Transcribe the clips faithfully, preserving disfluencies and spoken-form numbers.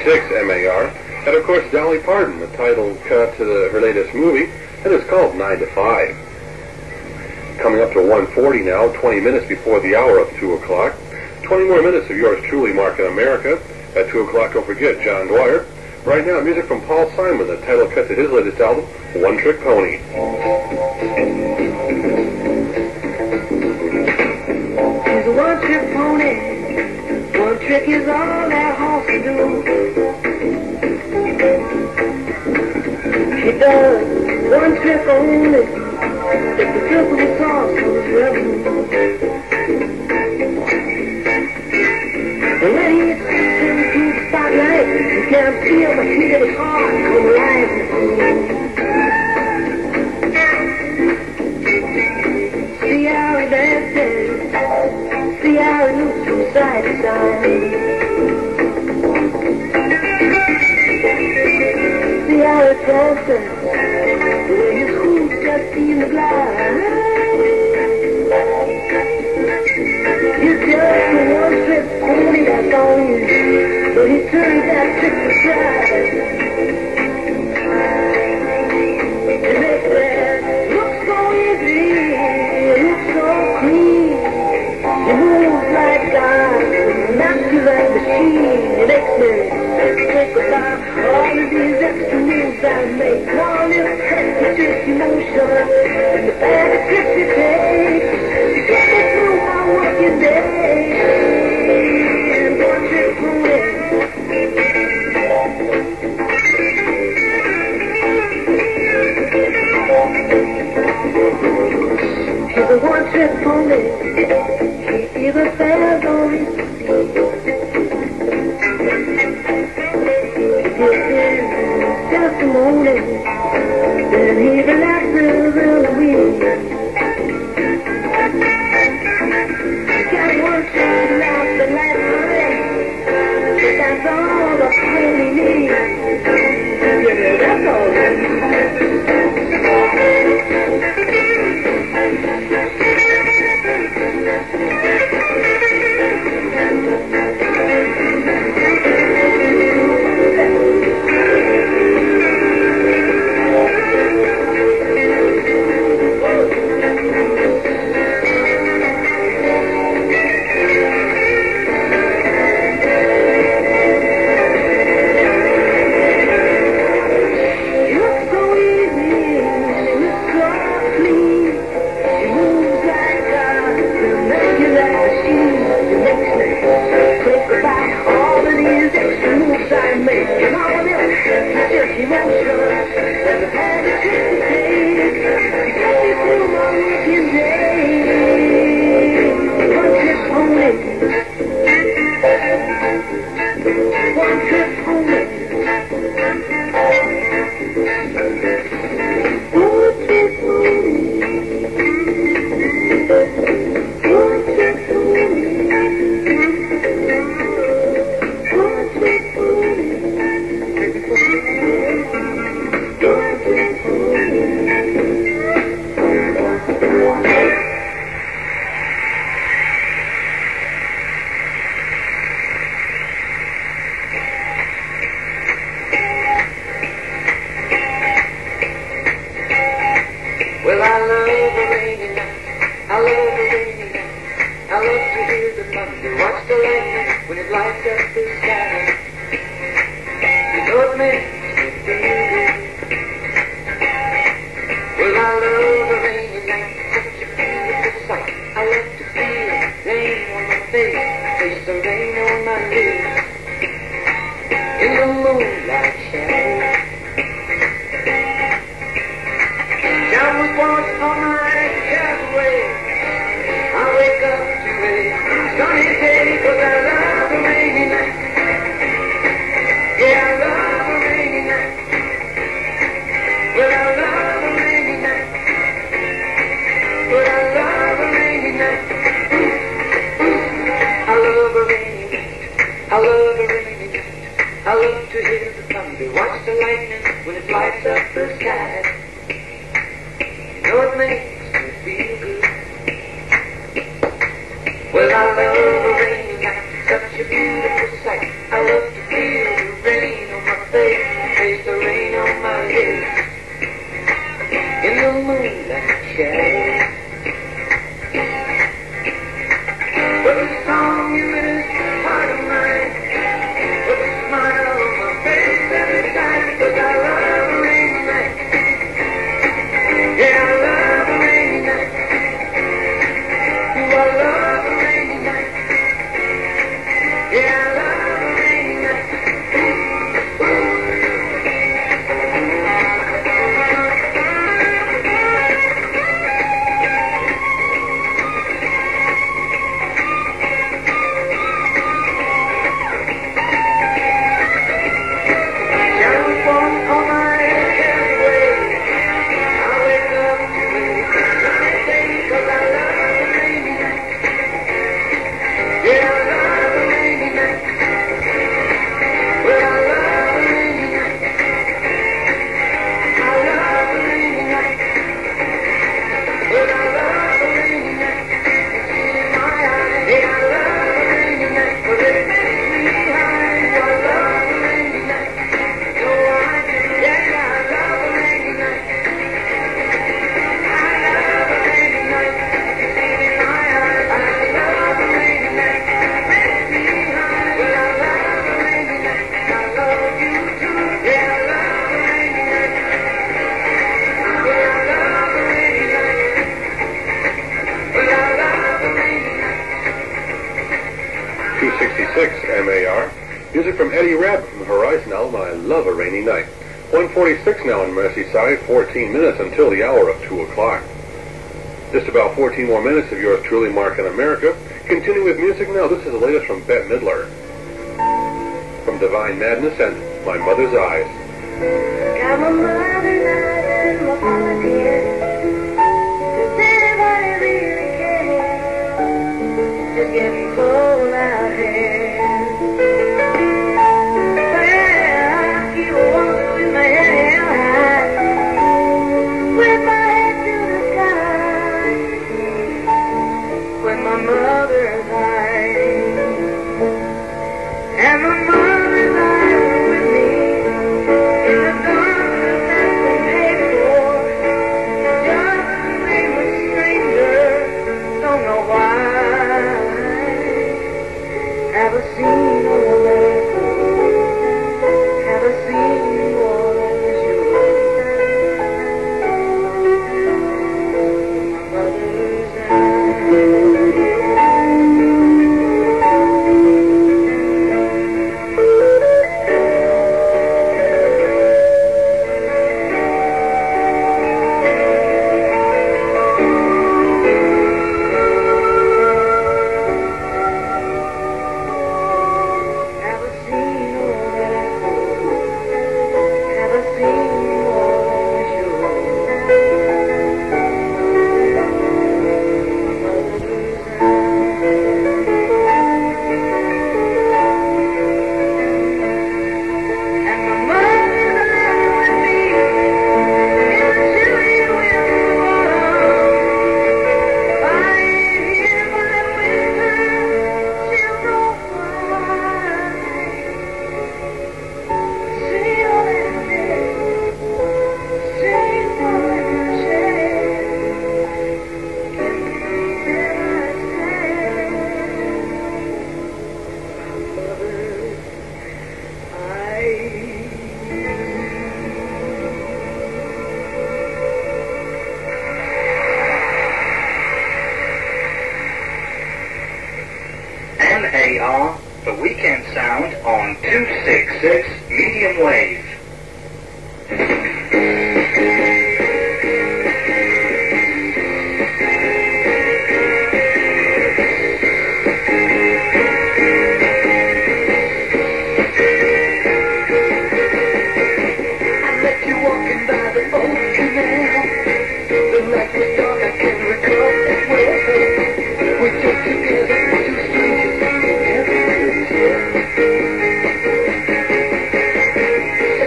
sixty-six M A R. And of course, Dolly Parton, the title cut to the, her latest movie, and it's called nine to five. Coming up to one forty now, twenty minutes before the hour of two o'clock. twenty more minutes of yours truly, Mark in America. At two o'clock, don't forget John Dwyer. Right now, music from Paul Simon, the title cut to his latest album, One Trick Pony. He's a one-trick pony. One trick is all that horse can do. He does one trick only. It's the trick of the sauce of his revenue. And when he steps into the spotlight, you can't feel the heat of his heart come alive. See how he dances. See how he moves from side to side. See how he dances. The way his hooves just seem to glide. He's just a one-trick pony, that's all he is. But he turns that trick to stride. It makes it look so easy. It looks so clean. He moves like God, immaculate machine. It makes me think about all of these extra moves I make. One little hectic emotion, and the bad tricks you take to get me through my working day. One trick pony. He's a one-trick pony. He either fails or he succeeds. He gives his testimony, then he relaxes in the weeds. He got one trick to last the lifetime, but that's all the pony needs. Yeah, that's all he Well, I love a rainy night, such a beautiful sight. I love to feel the rain moonlight shadow. With a song in this heart of mine, with a smile on my face every time, 'cause I love a rainy night. Yeah, I love a rainy night. Do I love a rainy night? Yeah, I love a rainy night. two sixty-six M A R. Music from Eddie Rabbit from the Horizon album, I Love a Rainy Night. one forty-six now in Merseyside, fourteen minutes until the hour of two o'clock. Just about fourteen more minutes of yours truly, Mark in America. Continue with music now. This is the latest from Bette Midler. From Divine Madness and My Mother's Eyes. Got my mother's eyes and my father's ears. Does anybody really care? Just getting cold out here. Well, I keep walking with my head held high, with my head to the sky, with my mother's eyes. And my mother's eyes are with me in the darkness that's been paid for. Just the same as strangers, don't know why. Have a seen all that? Have a seen all that you mother's Have a seen all that? Have a seen all that you And my mother's eyes with me in the chilly winter autumn. If I ain't here by that winter, she'll know why. See all that day, see all that shade, give me there I stand. Mother's eyes. M A R, the weekend sound on two sixty-six medium wave. I met you walking by the old canal. The night was dark, I can recall it well. We took together, two strangers, every place.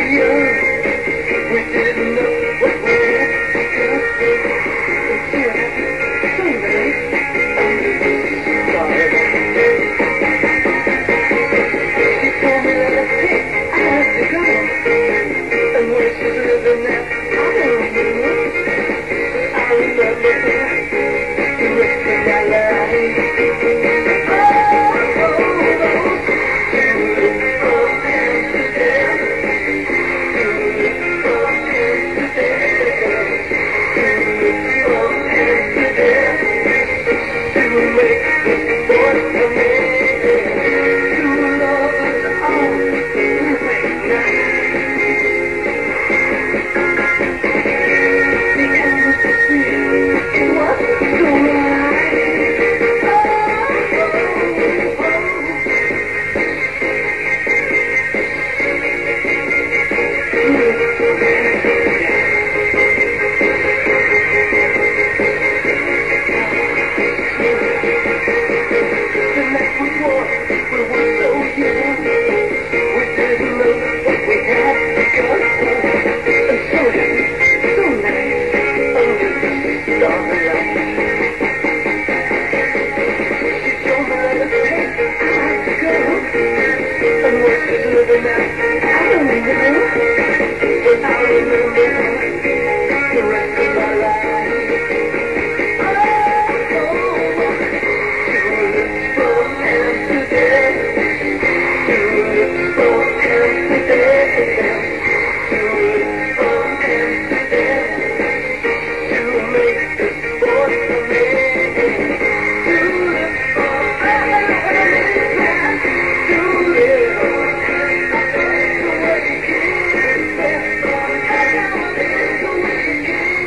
young, we didn't know what we had done. And so it happened someday. She told me that, hey, I have to go. And where she's living now, I don't know. I remember her the rest of my life. Oh, oh, oh. From Amsterdam, from Amsterdam, from Amsterdam, to make this boy for me. Two lovers on the same night. The ecstasy was so right. Oh, oh, oh. The night before, we were so young, we didn't know what we had done. And so happy, so nice, under the starlight. She told me that, hey, I have to go. And where she's living now, I don't know. But I remember her the rest of my life. Oh, oh, oh. Two lips from Amsterdam. Two lips from Amsterdam. Two lips from Amsterdam. To make this boy for me. Two lips from Amsterdam. Two lips. The way you kiss me. The way you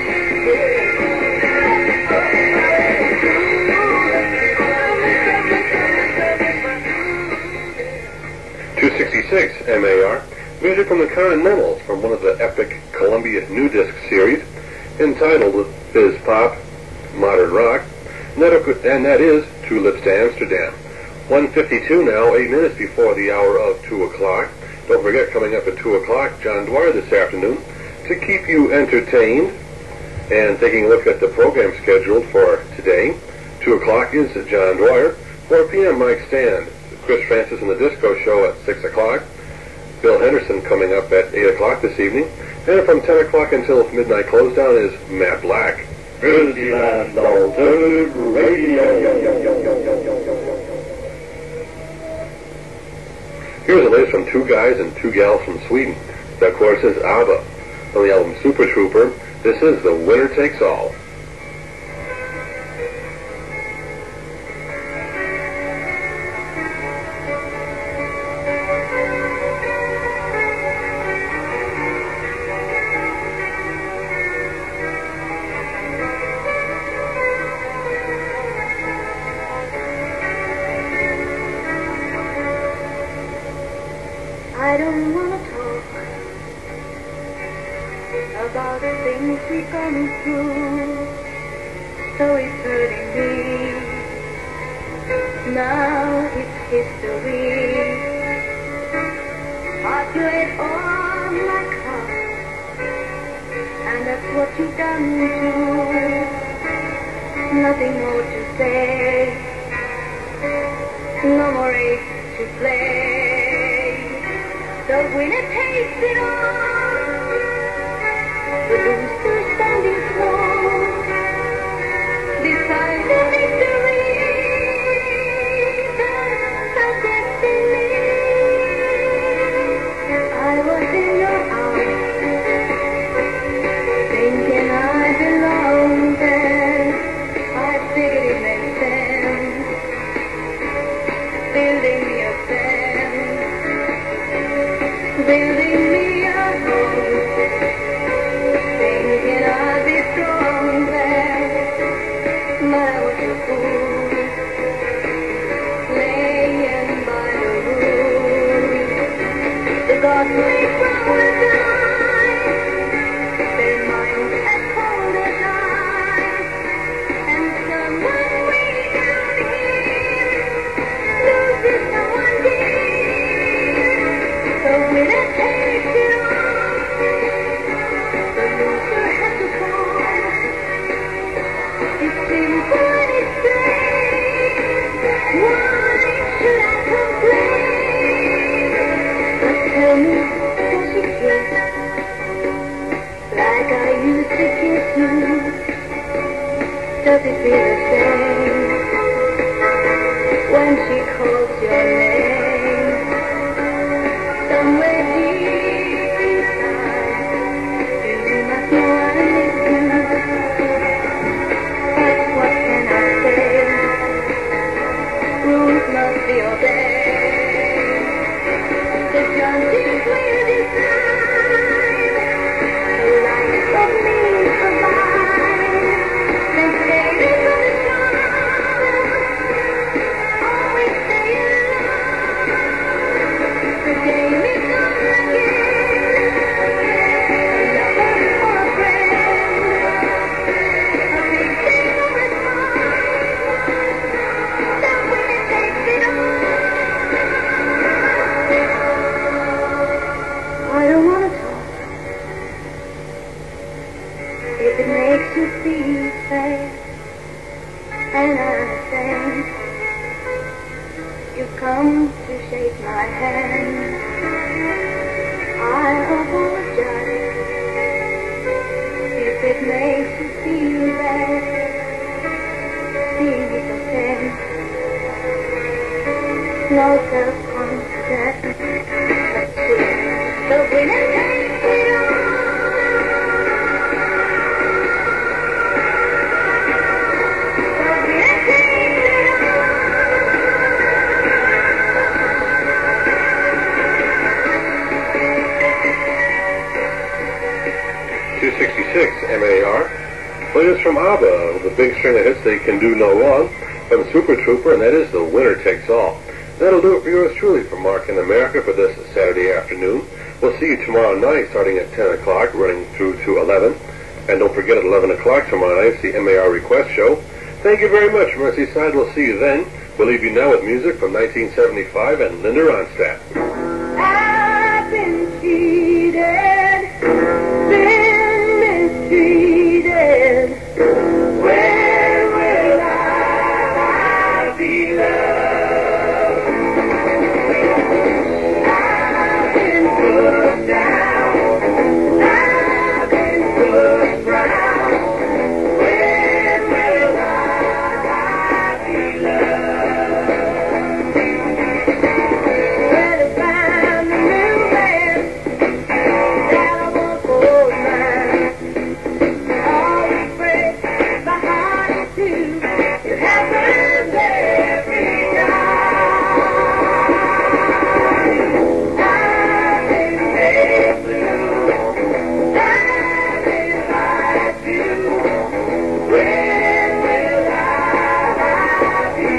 two sixty-six M A R, music from the Continentals from one of the epic Columbia New Disc series entitled Fizz Pop, Modern Rock, and that, and that is Two Lips to Amsterdam. one fifty-two now, eight minutes before the hour of two o'clock. Don't forget, coming up at two o'clock, John Dwyer this afternoon to keep you entertained and taking a look at the program scheduled for today. two o'clock is John Dwyer. four p.m. Mike Stand. Chris Francis and the Disco Show at six o'clock. Bill Henderson coming up at eight o'clock this evening. And from ten o'clock until midnight close down is Matt Black. Dizzyland Alternative Radio. Here's the latest from two guys and two gals from Sweden. That, of course, is ABBA. On the album Super Trooper, this is The Winner Takes All. I don't wanna talk about the things we've gone through, so it's hurting me. Now it's history. I played on my cards, and that's what you've done too. Nothing more to say, no more ace to play. The winner takes it all, the loser standing strong, beside the victory, that's our destiny. I was in your arms, thinking I belonged there. I figured it made sense, building me a fence, building me a home, thinking I'd be strong there, but I was a fool, laying by the rules. The gods may grow and die, their minds as cold as ice, and someone way down here loses someone dear. The winner takes it all. Does it feel the same when she calls your name? Somewhere deep inside, you must know I miss you. But what can I say? Rules must be obeyed. The judges will decide the life of me provide. Then stay in the sun, always stay in love. The game is on again. A lover or a friend, a paycheck or a song. The winner takes it all. I don't want to talk. If it makes you feel safe, and I think you've come to shake my hand, I apologize. If it makes you feel bad, please pretend. No self-confidence, that's true. The winner takes it all. The winner takes it all. two sixty-six M A R. Latest from ABBA, the big string of hits They Can Do No Wrong, from Super Trooper, and that is The Winner Takes All. That'll do it for yours truly from Mark in America for this Saturday afternoon. We'll see you tomorrow night starting at ten o'clock, running through to eleven. And don't forget at eleven o'clock tomorrow night, it's the M A R Request Show. Thank you very much, Merseyside. We'll see you then. We'll leave you now with music from nineteen seventy-five and Linda Ronstadt. I've been cheated, been mistreated. Where will I be loved? I've been put down, I've been put round. Where will I be loved? Where to find the new man that I want for mine? Always break my heart in two. It happens every time. I've been made blue, I've been lied to. When will I be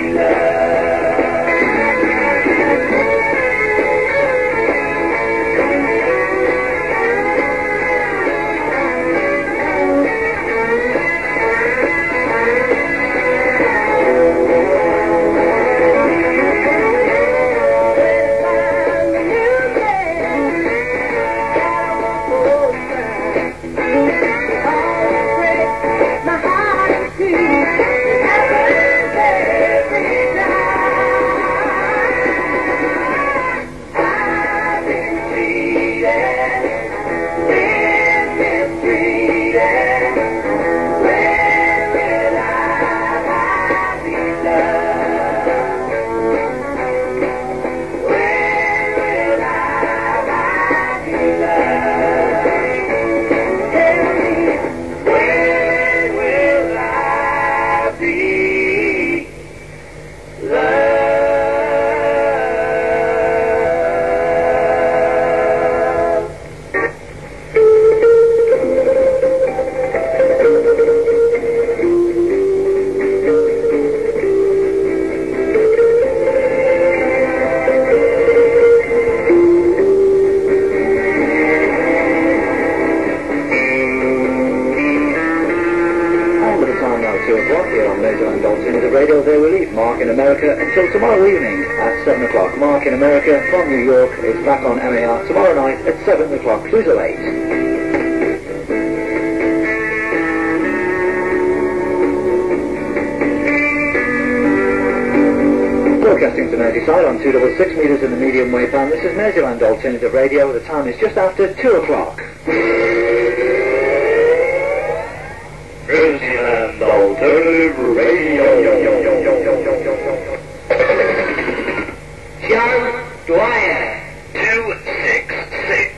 my heart in two. It happens every time. I've been cheated, been mistreated. When will I be loved? When will I be loved? Tell me, when will I be loved? And with the time now two o'clock here on Majoland Alternative Radio, they will leave Mark in America until tomorrow evening at seven o'clock. Mark in America from New York is back on M A R tomorrow night at seven o'clock. Please are late. Broadcasting to Merseyside on two double six metres in the medium wave band. This is Majoland Alternative Radio. The time is just after two o'clock. Majoland Alternative Alternative Radio. John Dwyer, two six six.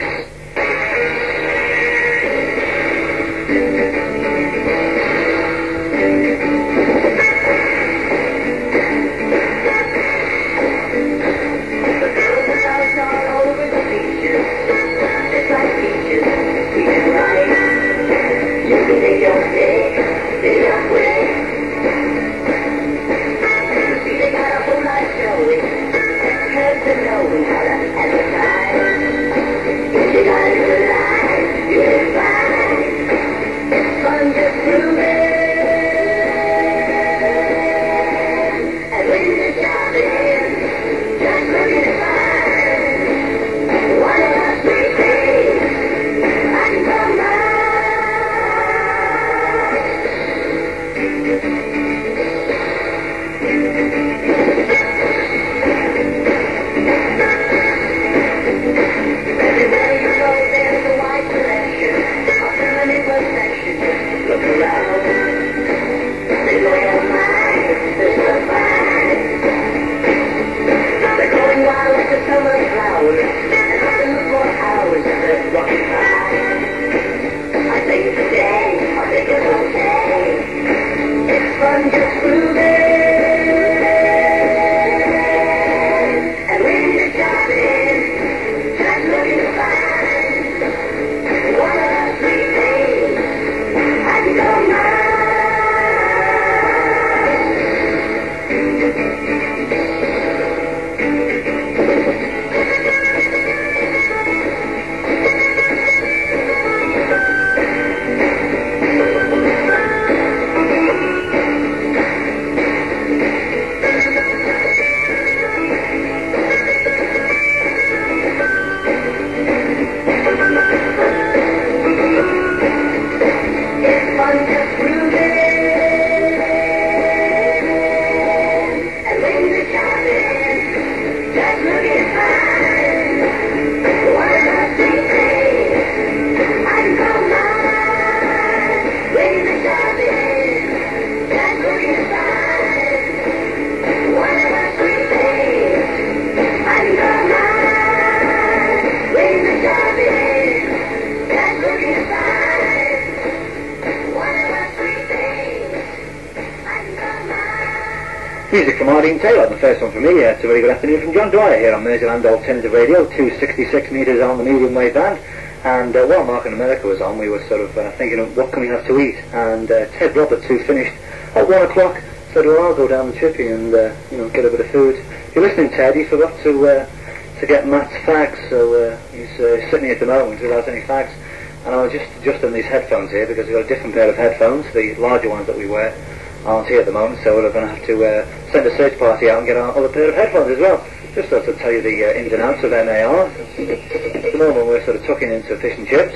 Music from Ardeen Taylor, the first one from me. Uh, it's a very good afternoon from John Dwyer here on Merseyland Alternative Radio, two sixty-six metres on the medium wave band. And uh, while Mark in America was on, we were sort of uh, thinking of what can we have to eat. And uh, Ted Roberts, who finished at one o'clock, said, well, I'll go down the chippy and uh, you know, get a bit of food. If you're listening, Ted, you forgot to uh, to get Matt's fags, so uh, he's uh, sitting at the moment without any fags. And I was just adjusting these headphones here because we've got a different pair of headphones, the larger ones that we wear aren't here at the moment, so we're going to have to uh, send a search party out and get our other pair of headphones as well. Just sort of tell you the uh, ins and outs of M A R. At the moment we're sort of tucking into fish and chips.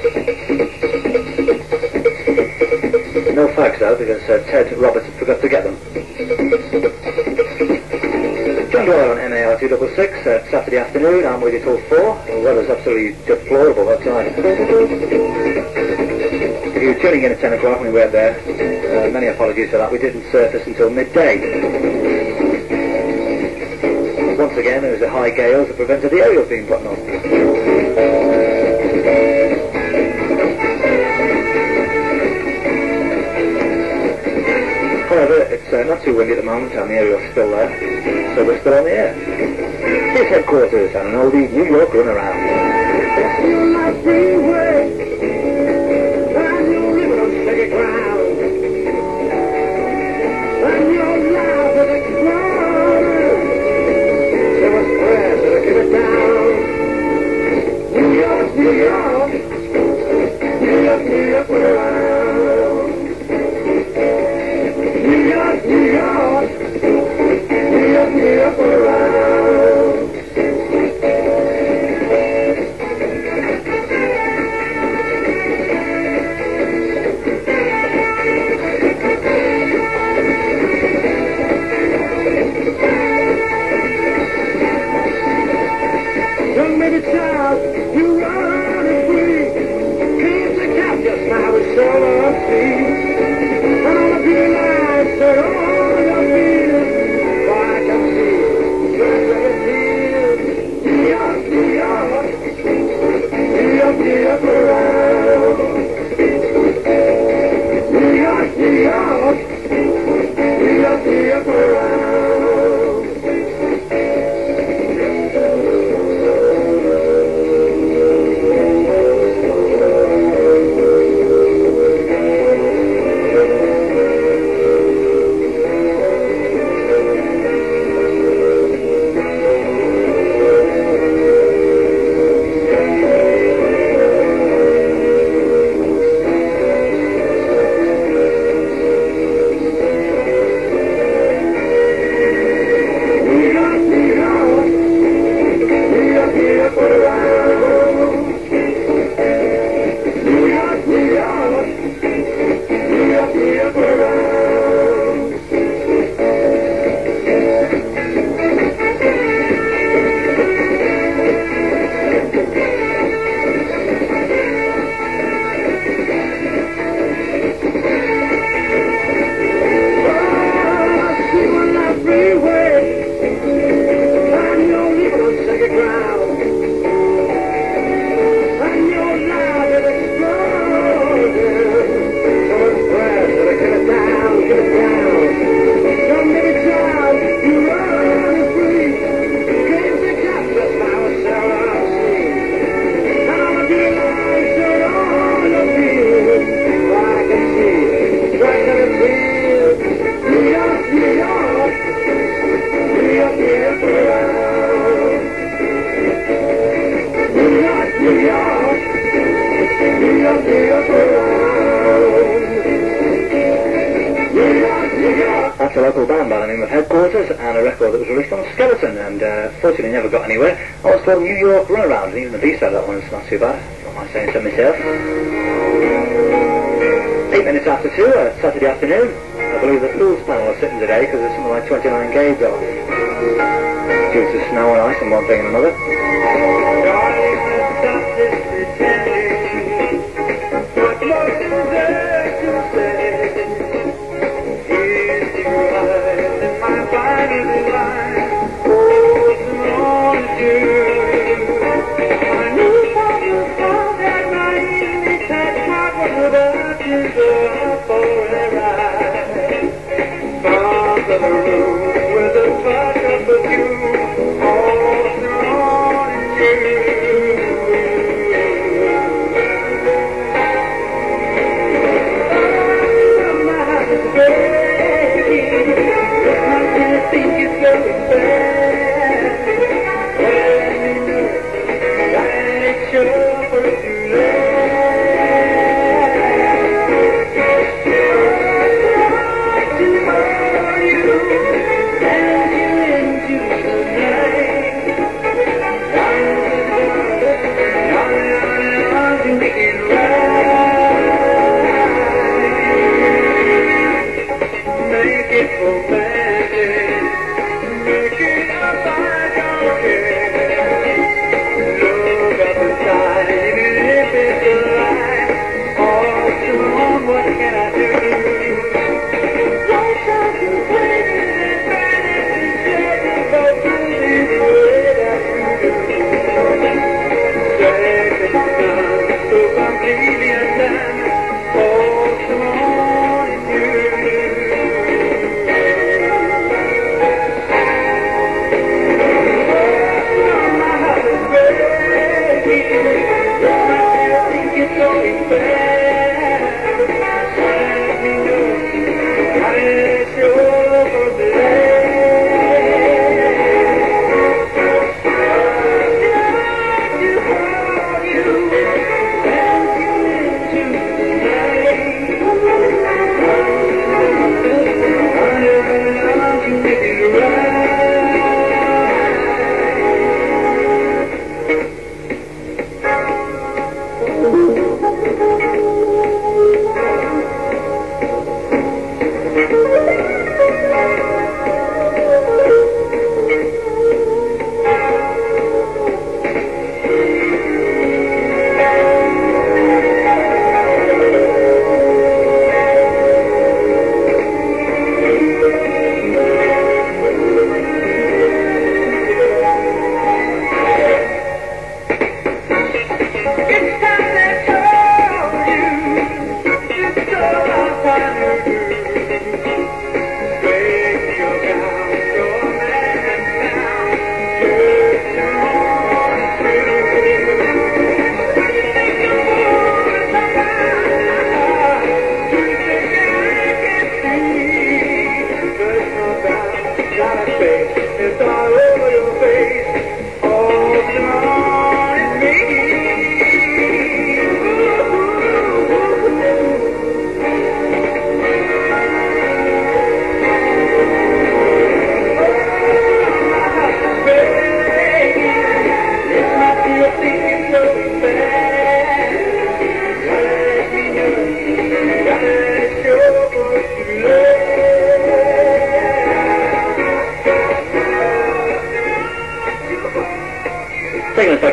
No fags though, because uh, Ted Roberts forgot to get them. John Dwyer on M A R two six six, uh, Saturday afternoon. I'm with you till four. The weather's absolutely deplorable outside. If you were tuning in at ten o'clock when we were there, uh, many apologies for that. We didn't surface until midday. Once again, there was a high gale that prevented the aerials being put on. However, it's uh, not too windy at the moment and the aerial's still there, so we're still on the air. Here's headquarters and an oldie New York run around. New York, New York, New York, we're around. New York, New York, New York, New York, we're around. the upper round. New York, New York, New York, the upper round. That's a local band by the name of Headquarters, and a record that was released on Skeleton, and uh, fortunately never got anywhere. Oh, it's called New York Runaround, and even the B-side of that one is not too bad, if I might say so myself. Eight minutes after two, uh, Saturday afternoon. I believe the Fools panel are sitting today because there's something like twenty-nine games off, due to snow and ice and one thing and another. Complete.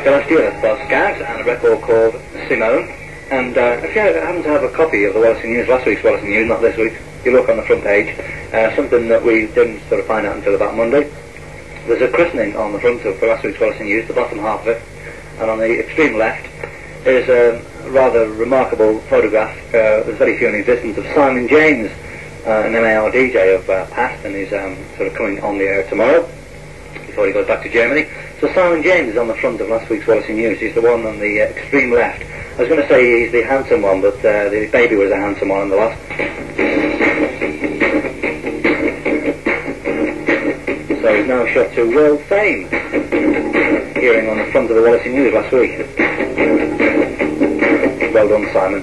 like last year, that's about Scouts, and a record called Simone. And uh, if you happen to have a copy of the Wallasey News, last week's Wallasey News, not this week, you look on the front page, uh, something that we didn't sort of find out until about Monday. There's a christening on the front of last week's Wallasey News, the bottom half of it, and on the extreme left is a rather remarkable photograph, uh, there's very few in existence, of Simon James, uh, an M A R D J of uh, past, and he's um, sort of coming on the air tomorrow, before he goes back to Germany. So Simon James is on the front of last week's Wallasey News. He's the one on the uh, extreme left. I was going to say he's the handsome one, but uh, the baby was a handsome one on the lot. So he's now shot to world fame, appearing on the front of the Wallasey News last week. Well done, Simon.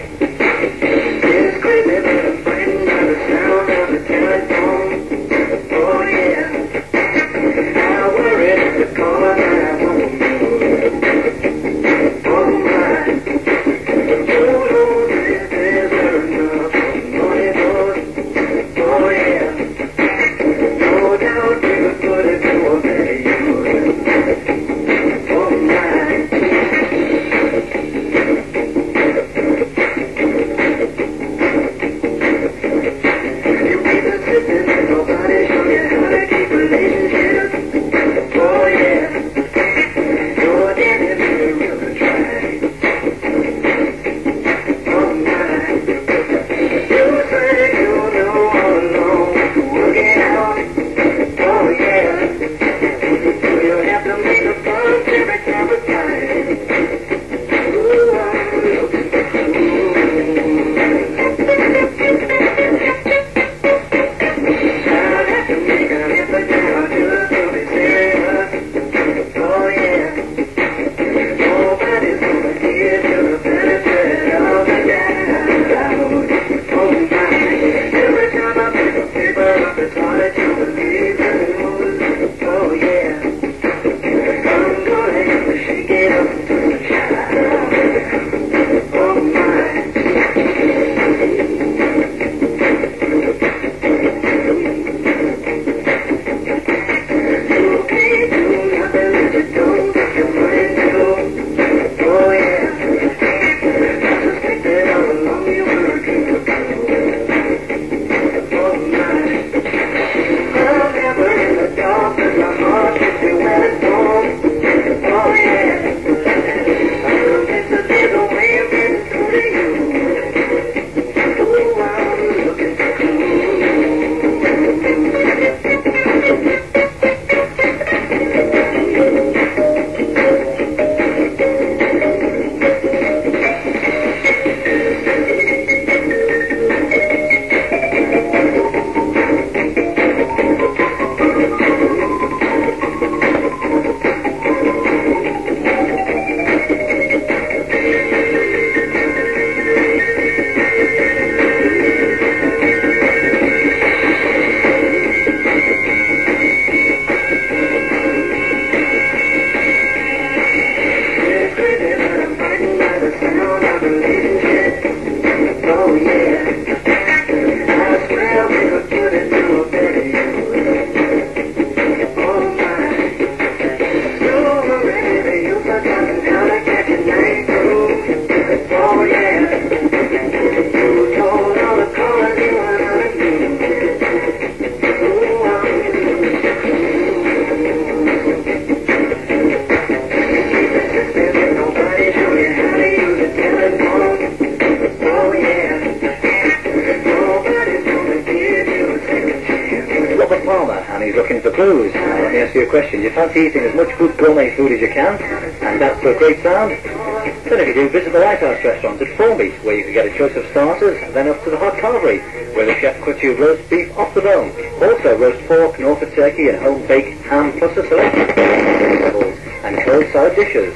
Question. You fancy eating as much good gourmet food as you can, and that's for a great sound? Then if you do, visit the Lighthouse restaurant at Formby, where you can get a choice of starters, then up to the Hot Carvery, where the chef cuts you roast beef off the bone. Also roast pork, Norfolk turkey, and home-baked ham, plus a selection of vegetables and cold salad dishes.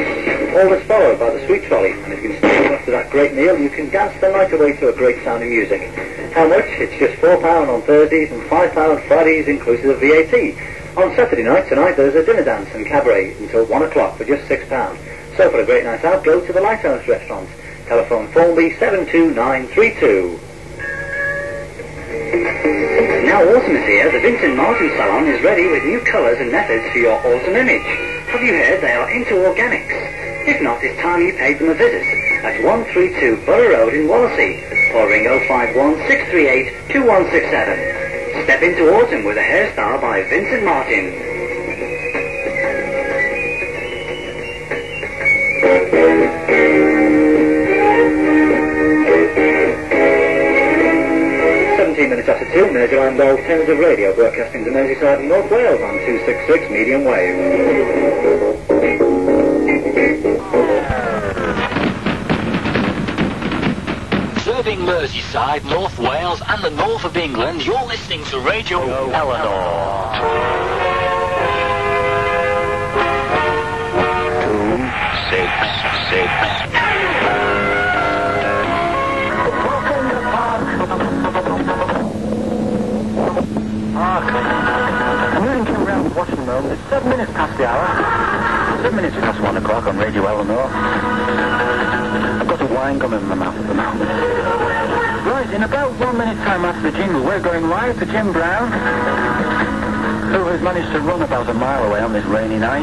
All this followed by the sweet trolley, and if you can stay after that great meal, you can dance the night away to a great sound of music. How much? It's just four pounds on Thursdays and five pounds Fridays, inclusive of V A T. On Saturday night, tonight, there's a dinner dance and cabaret until one o'clock for just six pounds. So for a great night out, go to the Lighthouse restaurant. Telephone Formby seven two nine three two. Now autumn is here, the Vincent Martin Salon is ready with new colours and methods for your autumn image. Have you heard they are into organics? If not, it's time you paid them a visit at one thirty-two Borough Road in Wallasey, or ring oh five one, six three eight, two one six seven. Step into autumn with a hairstyle by Vincent Martin. seventeen minutes after two, Major and Alternative Radio, broadcasting to Merseyside and North Wales on two sixty-six medium wave. Serving Merseyside, North Wales and the north of England, you're listening to Radio Eleanor. Two, six, six. I'm moving to around the washing room. It's seven minutes past the hour. Seven minutes past one o'clock on Radio Eleanor. I've got a wine gum in my mouth at the moment. Right, in about one minute time after the jingle, we're going live to Jim Brown, who has managed to run about a mile away on this rainy night.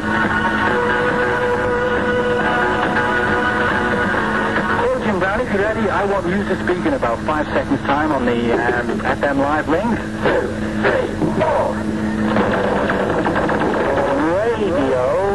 Well, Jim Brown, if you're ready, I want you to speak in about five seconds' time on the um, F M live link. Two, three, four. Radio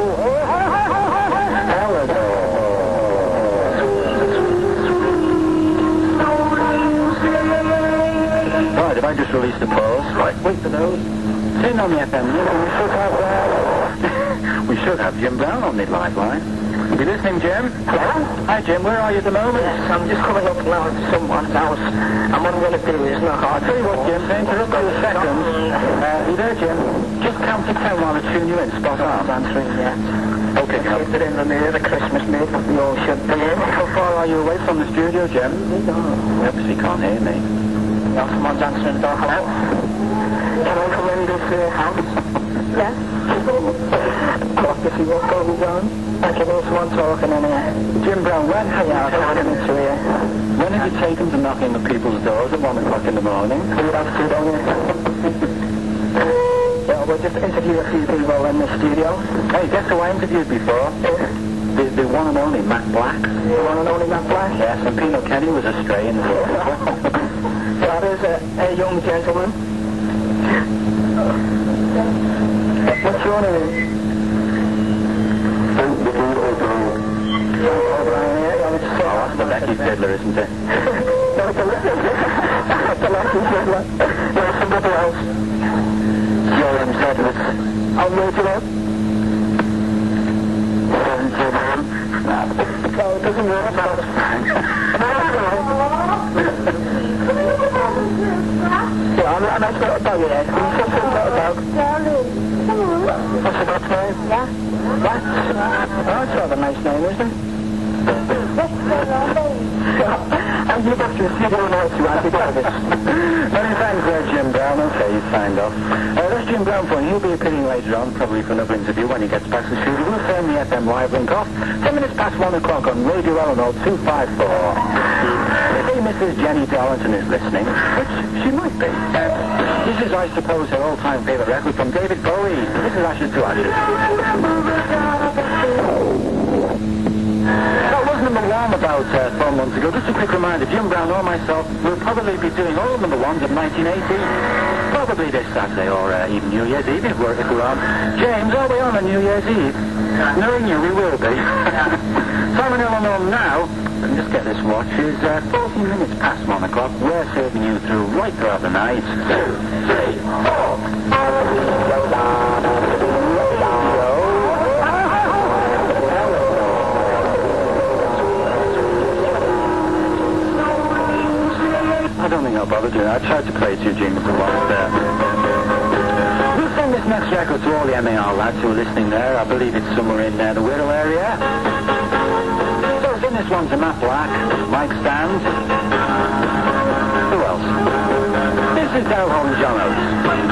Right, if I just release the pause, right, wait for those. Turn on the F M link, and we should have, uh, we should have Jim Brown on the live line. You listening, Jim? Hello? Hi, Jim, where are you at the moment? Yes, I'm just coming up now to someone's house. And what I'm going to do is knock on. I'll tell you what, Jim, to interrupt you a second. Uh, you there, Jim? Just count to ten while I tune you in, spot on. I'm answering yet. Okay, come. They're in the near the Christmas meet that we all should be in. How far are you away from the studio, Jim? You obviously can't hear me. Now someone's answering the door. Hello? Can I come in this uh, house? Yes. Of course, to see what goes on. I can hear someone talking in here. Jim Brown, when have you Yeah, I'll taken come into here. When have you taken to knocking at people's doors at one o'clock in the morning? You'd have to, don't you? Yeah, we'll just interview a few people in the studio. Hey, guess who I interviewed before? The, the one and only Matt Black. The one and only Matt Black? Yes, and Pino Kenny was a stray in the That is a, a young gentleman. What's your name? O'Brien, yeah, yeah, it's Oh, that's the Lecky Fiddler, isn't it? No, it's a That's a Lecky Fiddler. No, it's somebody else. You're in Sedless. I'll wait it up. No, it doesn't work about it. Yeah, I'm, I'm actually a dog yet. Can you say something about a dog? What's the dog's name? Yeah. What? Oh, that's rather a nice name, isn't it? And you got your studio notes, you Andy Davis. Many thanks there, Jim Brown. Okay, you signed off. Uh, that's Jim Brown for you. He'll be appearing later on, probably for another interview when he gets back to the studio. We'll turn the F M live link off. Ten minutes past one o'clock on Radio Eleanor two five four. If Missus Jenny Darlington is listening, which she might be. Uh, this is, I suppose, her all-time favourite record from David Bowie. This is Ashes to Ashes. That was number one about uh, four months ago. Just a quick reminder, Jim Brown or myself will probably be doing all number ones of nineteen eighty. Probably this Saturday or uh, even New Year's Eve if we're, if we're on. James, are we on on New Year's Eve? Knowing you, we will be. Time in Eleanor now, and just get this watch, is uh, fourteen minutes past one o'clock. We're serving you through right throughout the night. Two, three, four. I don't think I'll bother doing that. I tried to play two jingles at once there. We'll send this next record to all the M A R lads who are listening there. I believe it's somewhere in uh, the Wirral area. So send this one to Matt Black, Mike Stand. Who else? This is Del Home John Oates.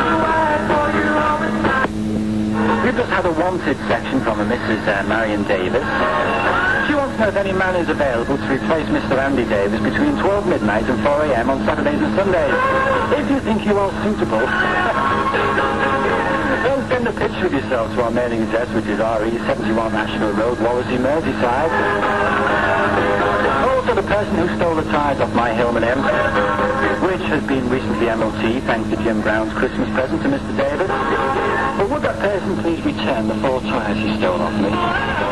We've just had a wanted section from a Missus Uh, Marion Davis. She wants to know if any man is available to replace Mister Andy Davis between twelve midnight and four a m on Saturdays and Sundays. If you think you are suitable, don't send a picture of yourself to our mailing address, which is R E seventy-one Ashfield Road, Wallasey, Merseyside. Also, the person who stole the tyres off my Hillman M, which has been recently M O T thanks to Jim Brown's Christmas present to Mister David. But would that person please return the four tyres he stole off me?